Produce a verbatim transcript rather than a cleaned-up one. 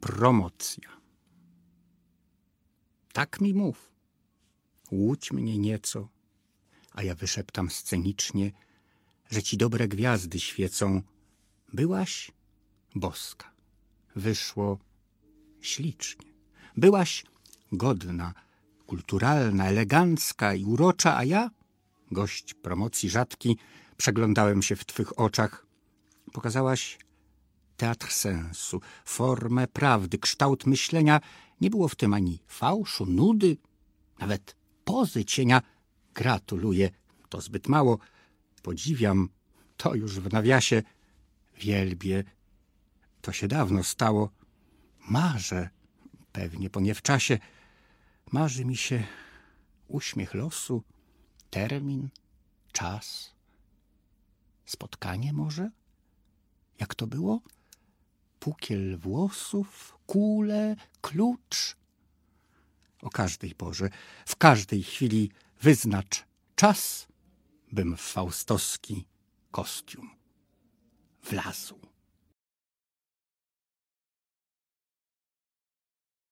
promocja. Tak mi mów. Łudź mnie nieco, a ja wyszeptam scenicznie, że ci dobre gwiazdy świecą. Byłaś boska. Wyszło ślicznie. Byłaś godna, kulturalna, elegancka i urocza, a ja, gość promocji rzadki, przeglądałem się w twych oczach. Pokazałaś teatr sensu, formę prawdy, kształt myślenia. Nie było w tym ani fałszu, nudy, nawet pozy cienia. Gratuluję, to zbyt mało. Podziwiam, to już w nawiasie. Wielbię, to się dawno stało. Marzę, pewnie po nie w czasie, marzy mi się uśmiech losu, termin, czas. Spotkanie może? Jak to było? Pukiel włosów, kule, klucz. O każdej porze, w każdej chwili wyznacz czas, bym w faustowski kostium wlazł.